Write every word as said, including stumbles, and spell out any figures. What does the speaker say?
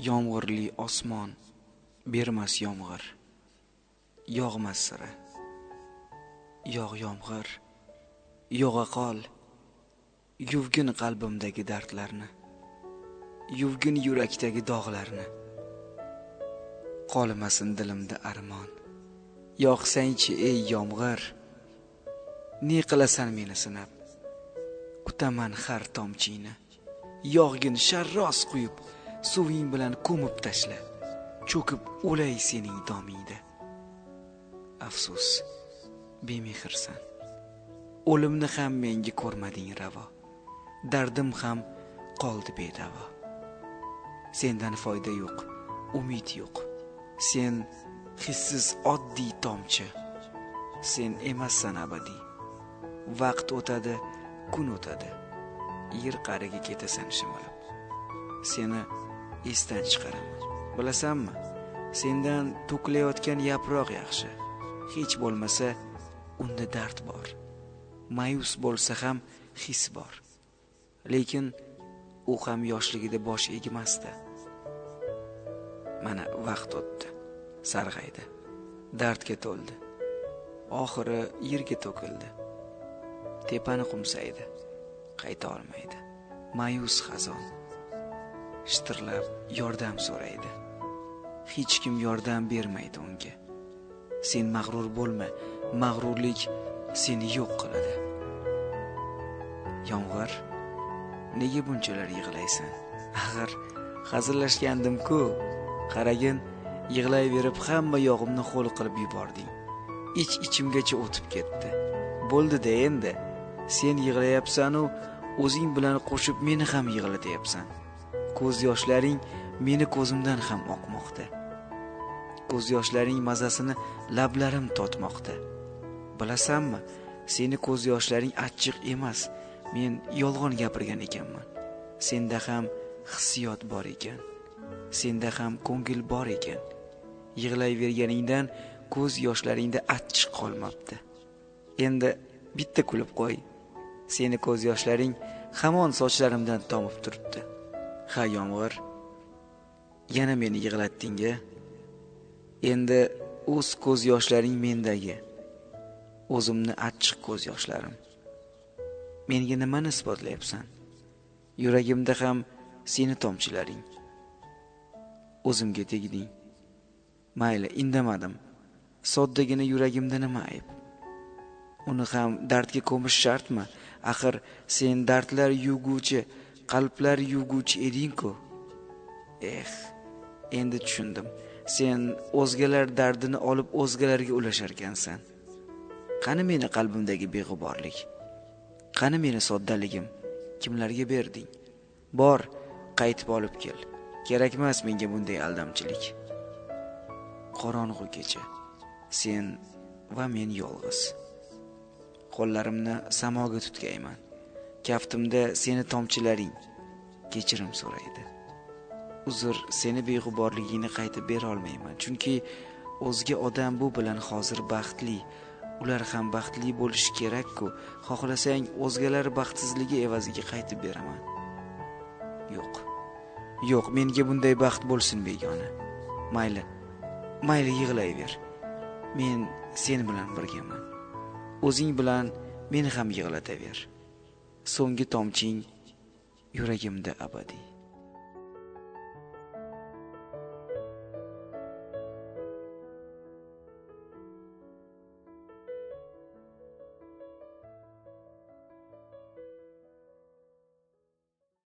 yomg'irli osmon bermas yomg'ir, yog'mas sira. Yog' yomg'ir, yog'a qol, yuvgin qalbimdagi dardlarni, yuvgin yurakdagi dog'larni. Qolmasin dilimda armon, yog'sangchi ey yomg'ir. Ne qilasan meni sinab, kutaman har tomchingni. Yog'gin sharros quyib, suving bilan ko'mib tashla, cho'kib o'lay sening domingda. Afsus, bemehrsan, o'limni ham menga ko'rmading ravo, dardim ham qoldi bedavo. Sendan foyda yo'q, umid yo'q, sen hissiz oddiy tomchi, sen emassan abadiy. Vaqt o'tadi, kun o'tadi, yer qariga ketasan shimalab. Seni esdan chiqaraman. Bilasanmi, sendan to'kilayotgan yaproq yaxshi. Hech bo'lmasa unda dard bor. Ma'yus bo'lsa ham his bor. Lekin u ham yoshligida bosh egmasdi. Mana vaqt o'tdi, sarg'aydi, dardga to'ldi. Oxiri yerga to'kildi. Tepani qumsaydi, qayta olmaydi. Ma'yus xazon shitirlab yordam so'raydi. Hech kim yordam bermaydi unga. Sen mag'rur bo'lma, mag'rurlik seni yo'q qiladi. Yomg'ir, nega bunchalar yig'laysan? Axir hazillashgandim-ku. Qaragin, yig'layverib hamma yog'imni xo'l qilib yubording. Ich-ichimgacha o'tib ketdi. Bo'ldi-da endi. Sen yig'layapsan-u, o'zing bilan qo'shib meni ham yig'latyapsan. Ko'z yoshlaring meni ko'zimdan ham oqmoqda. Ko'z yoshlaring mazasini lablarim totmoqda. Bilasanmi, seni ko'z yoshlaring achchiq emas, men yolg'on gapirgan ekanman. Senda ham hissiyot bor ekan. Senda ham ko'ngil bor ekan. Yig'layverganingdan ko'z yoshlaringda achchiq qolmabdi. Endi bitta kulib qo'y. Seni ko'z yoshlaring hamon sochlarimdan tomib turibdi. Ha yomg'ir, yana meni yig'latding-a. Endi o'z ko'z yoshlaring mendagi. O'zimni achchiq ko'z yoshlarim. Menga nimani isbotlayapsan? Yuragimda ham seni tomchilaring. O'zimga tegding. Mayli, indamadim. Soddagina yuragimda nima ayb? Uni ham dardga ko'mish shartmi? Axir sen dardlar yuvguvchi, qalblar yuvguvchi eding-ku. Eh, endi tushundim. Sen o'zgalar dardini olib o'zgalarga ulashar ekansan. Qani meni qalbimdagi beg'uborlik? Qani meni soddaligim? Kimlarga berding? Bor, qaytib olib kel. Kerakmas menga bunday aldamchilik. Qorong'u kecha, sen va men yolg'iz. Qo'llarimni samoga tutgayman. Kaftimda seni tomchilaring kechirim so'raydi. Uzr, seni beg'uborligingni qaytib bera olmayman, chunki o'zga odam bu bilan hozir baxtli. Ular ham baxtli bo'lishi kerak-ku. Xohlasang, o'zgalar baxtsizligi evaziga qaytib beraman. Yo'q. Yo'q, menga bunday baxt bo'lsin begona. Mayli. Mayli yig'layver. Men sen bilan birgaman. O'zing bilan meni ham yig'lataver. So'nggi tomching yuragimda abadiy.